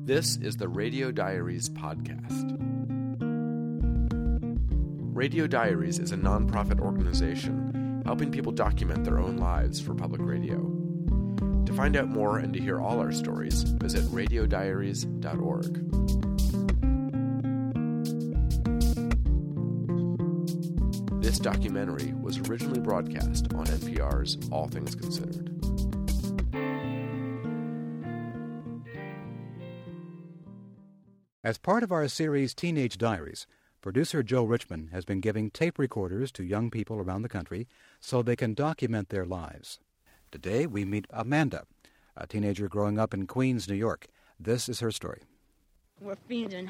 This is the Radio Diaries podcast. Radio Diaries is a nonprofit organization helping people document their own lives for public radio. To find out more and to hear all our stories, visit radiodiaries.org. This documentary was originally broadcast on NPR's All Things Considered. As part of our series Teenage Diaries, producer Joe Richmond has been giving tape recorders to young people around the country so they can document their lives. Today we meet Amanda, a teenager growing up in Queens, New York. This is her story. We're fiending.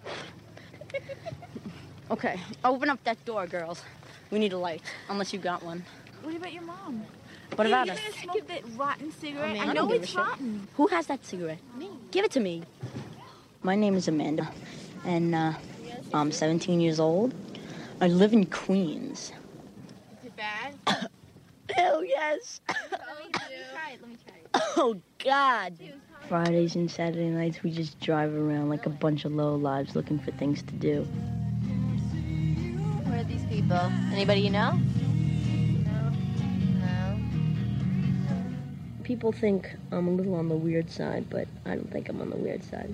Okay, open up that door, girls. We need a light, unless you got one. What about your mom? What about her? her? You're gonna smoke that rotten cigarette. Oh, I know it's rotten. Who has that cigarette? Me. Give it to me. My name is Amanda, and I'm 17 years old. I live in Queens. Is it bad? Hell yes. Let me try it. Oh, God. Fridays and Saturday nights, we just drive around like a bunch of lowlives looking for things to do. Who are these people? Anybody you know? No. People think I'm a little on the weird side, but I don't think I'm on the weird side.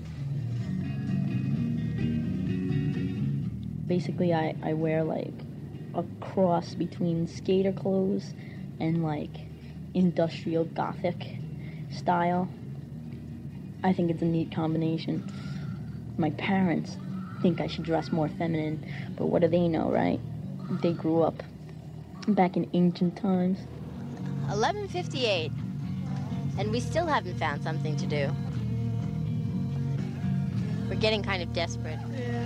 Basically, I wear like a cross between skater clothes and like industrial gothic style. I think it's a neat combination. My parents think I should dress more feminine, but what do they know, right? They grew up back in ancient times. 11:58, and we still haven't found something to do. We're getting kind of desperate.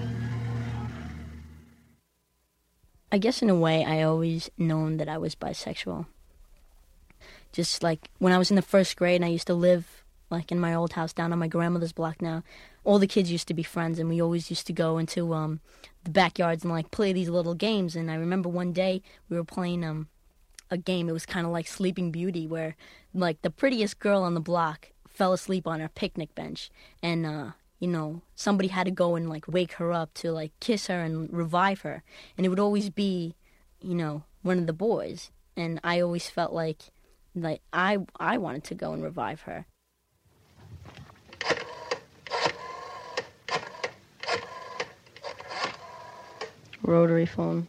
I guess in a way, I always known that I was bisexual. Just like when I was in the first grade and I used to live like in my old house down on my grandmother's block now, all the kids used to be friends and we always used to go into the backyards and like play these little games. And I remember one day we were playing a game. It was kind of like Sleeping Beauty, where like the prettiest girl on the block fell asleep on her picnic bench, and somebody had to go and like wake her up to like kiss her and revive her, and it would always be one of the boys. And I always felt like I wanted to go and revive her. Rotary phone.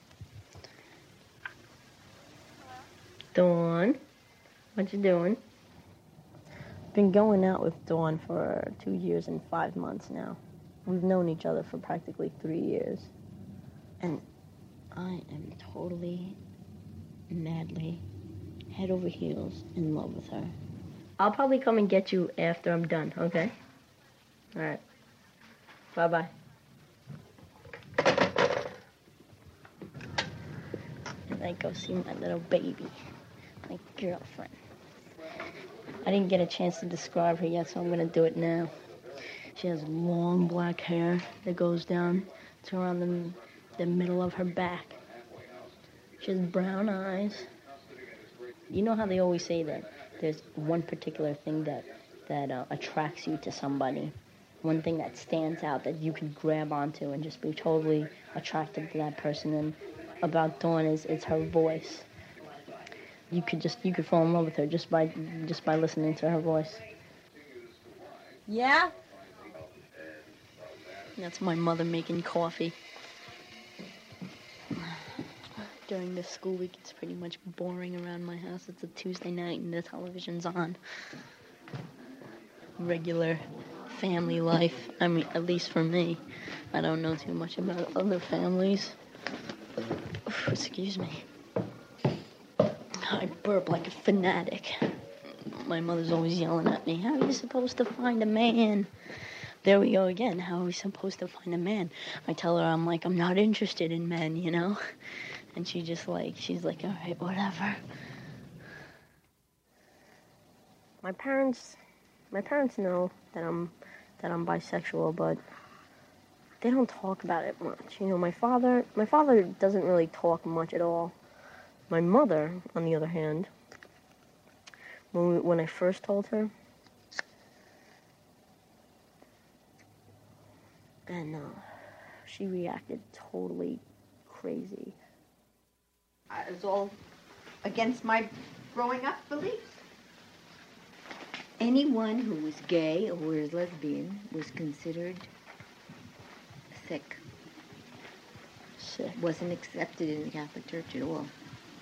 Dawn, what you doing? Been going out with Dawn for 2 years and 5 months now. We've known each other for practically 3 years. And I am totally, madly, head over heels in love with her. I'll probably come and get you after I'm done, okay? All right. Bye-bye. And I go see my little baby, my girlfriend. I didn't get a chance to describe her yet, so I'm going to do it now. She has long black hair that goes down to around the middle of her back. She has brown eyes. You know how they always say that there's one particular thing that attracts you to somebody, one thing that stands out that you can grab onto and just be totally attracted to that person. And about Dawn is it's her voice. You could fall in love with her just by listening to her voice. Yeah? That's my mother making coffee. During the school week, it's pretty much boring around my house. It's a Tuesday night and the television's on. Regular family life. I mean, at least for me. I don't know too much about other families. Excuse me. I burp like a fanatic. My mother's always yelling at me, how are you supposed to find a man? There we go again, how are we supposed to find a man? I tell her, I'm not interested in men, And she's like, all right, whatever. My parents know that I'm bisexual, but they don't talk about it much. My father doesn't really talk much at all. My mother, on the other hand, when I first told her, And she reacted totally crazy. It was all against my growing up beliefs. Anyone who was gay or was lesbian was considered sick. Wasn't accepted in the Catholic Church at all.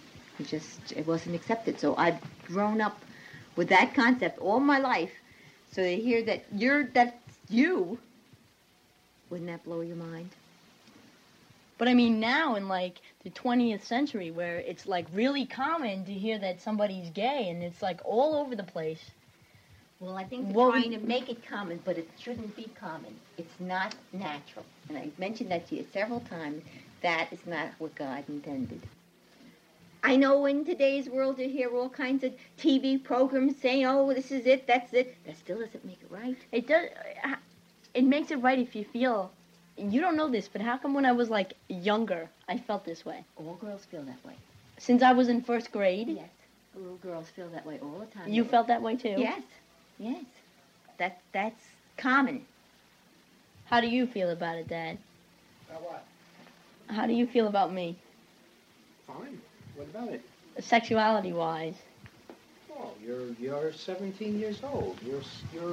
It wasn't accepted. So I've grown up with that concept all my life. So to hear that that's you, wouldn't that blow your mind? But I mean, now in like the 20th century, where it's like really common to hear that somebody's gay, and it's like all over the place. Well, I think they're trying to make it common, but it shouldn't be common. It's not natural. And I've mentioned that to you several times. That is not what God intended. I know in today's world you hear all kinds of TV programs saying, oh, this is it, that's it. That still doesn't make it right. It does. It makes it right if you feel. You don't know this, but how come when I was like younger, I felt this way? All girls feel that way. Since I was in first grade? Yes. Little girls feel that way all the time. You felt that way too? Yes. Yes. That's common. How do you feel about it, Dad? About what? How do you feel about me? Fine. What about it? Sexuality-wise. Well, you're 17 years old. You're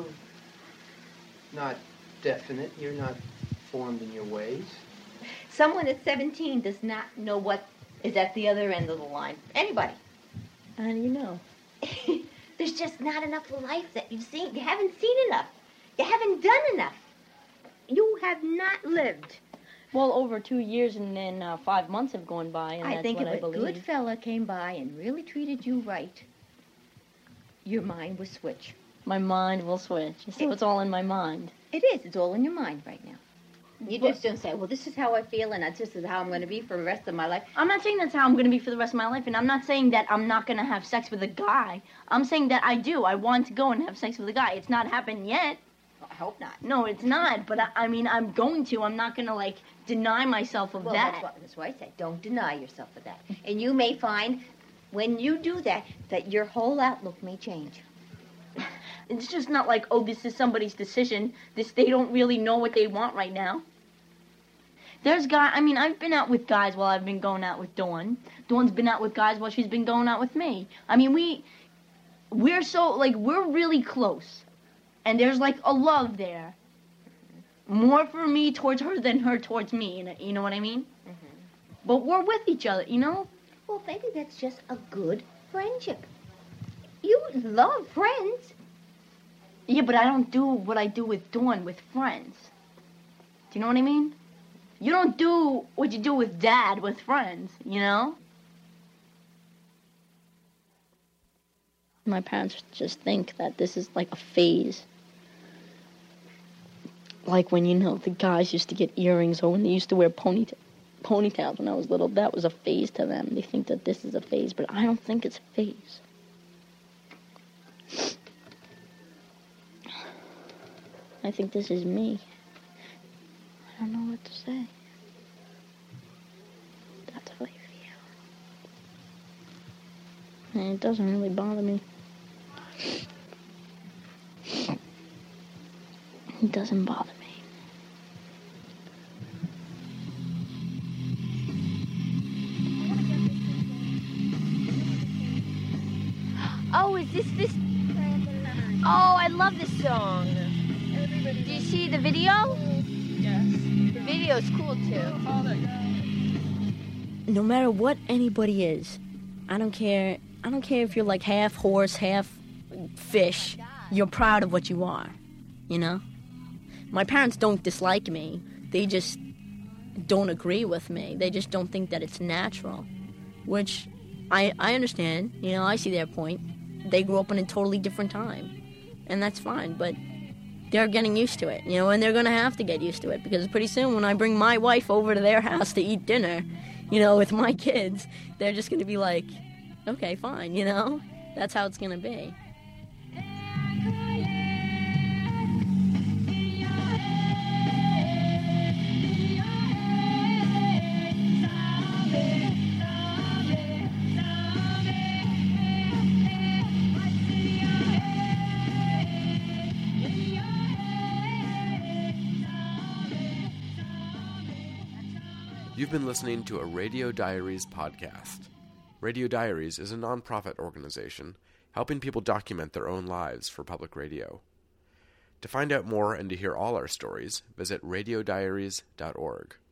not definite. You're not formed in your ways. Someone at 17 does not know what is at the other end of the line. Anybody. How do you know? There's just not enough life that you've seen. You haven't seen enough. You haven't done enough. You have not lived. Well, over 2 years and then 5 months have gone by, and that's think what if I a believe. good fella came by and really treated you right, your mind would switch. My mind will switch. So it's all in my mind. It is. It's all in your mind right now. You just don't say, well, this is how I feel, and this is how I'm going to be for the rest of my life. I'm not saying that's how I'm going to be for the rest of my life, and I'm not saying that I'm not going to have sex with a guy. I'm saying that I do. I want to go and have sex with a guy. It's not happened yet. I hope not. No, it's not. But I mean, I'm going to. I'm not going to, like, deny myself of that. That's why I said don't deny yourself of that. And you may find, when you do that, that your whole outlook may change. It's just not like, oh, this is somebody's decision. They don't really know what they want right now. I've been out with guys while I've been going out with Dawn. Dawn's been out with guys while she's been going out with me. I mean, we're so, like, we're really close. And there's, like, a love there. More for me towards her than her towards me, you know what I mean? Mm-hmm. But we're with each other, you know? Well, maybe that's just a good friendship. You love friends. Yeah, but I don't do what I do with Dawn with friends. Do you know what I mean? You don't do what you do with Dad with friends, you know? My parents just think that this is like a phase. Like when, the guys used to get earrings or when they used to wear ponytails when I was little. That was a phase to them. They think that this is a phase, but I don't think it's a phase. I think this is me. I don't know what to say. That's how I feel. And it doesn't really bother me. It doesn't bother me. Oh, is this? Oh, I love this song. Do you see the video? Yes. The video's cool too. No matter what anybody is, I don't care if you're like half horse, half fish. You're proud of what you are, you know? My parents don't dislike me. They just don't agree with me. They just don't think that it's natural, which I understand. I see their point. They grew up in a totally different time, and that's fine, but they're getting used to it, and they're going to have to get used to it, because pretty soon when I bring my wife over to their house to eat dinner, with my kids, they're just going to be like, okay, fine, That's how it's going to be. You've been listening to a Radio Diaries podcast. Radio Diaries is a nonprofit organization helping people document their own lives for public radio. To find out more and to hear all our stories, visit radiodiaries.org.